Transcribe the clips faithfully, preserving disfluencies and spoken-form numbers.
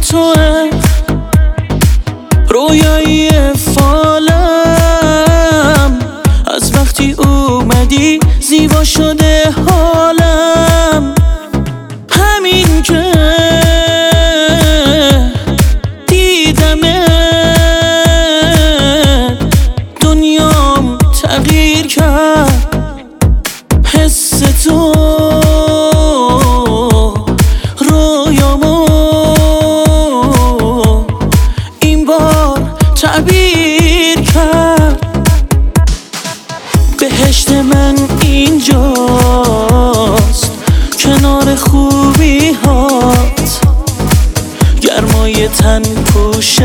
توه، رویایی فالم. از وقتی اومدی زیبا شده حالم. همین که دیدمت دنیام تغییر کرد. حس تو رویامو این بار تعبیر کرد. بهشت من اینجاست کنار خوبی هات، گرمای تن پوشت،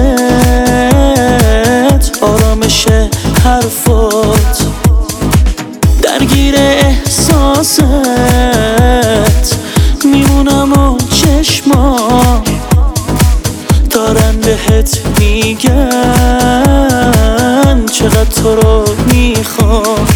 آرامش حرفات، درگیر احساست میمونم و چشمام دارن بهت میگن چقدر تو رو میخوام.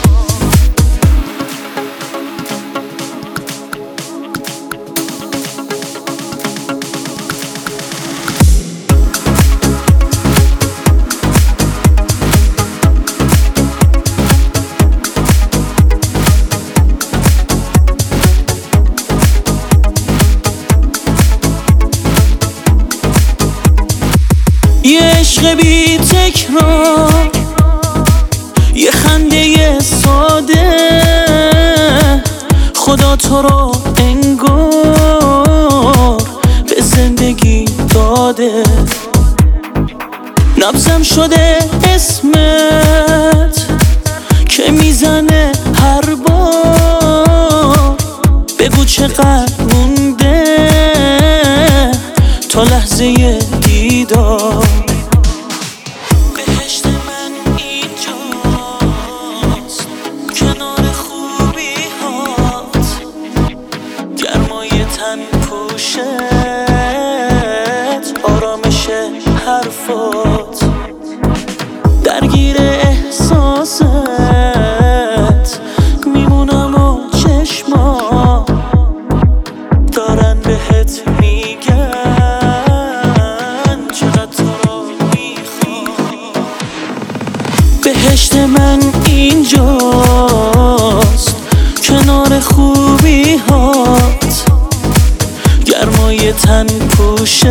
یه عشق بی تکرار، یه خنده ساده، خدا تو رو انگار به زندگی داده. نبضم شده اسمت که میزنه هر بار. بگو چقدر مونده تا لحظه دیدار. بهشت من اینجاست کنار خوبی هات، گرمای تن پوشت، آرامش حرفات، درگیر احساست میمونم و چشمام دارن بهت میگن بهشت من اینجاست کنار خوبی هات، گرمای تن پوشت،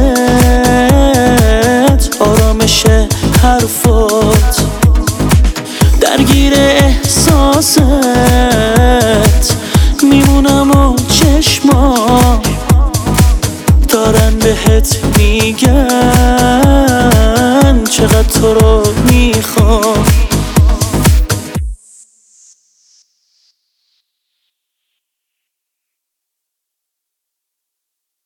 آرامش حرفات، درگیر احساست میمونم و چشمام دارن بهت میگن چقدر تو رو میخوام.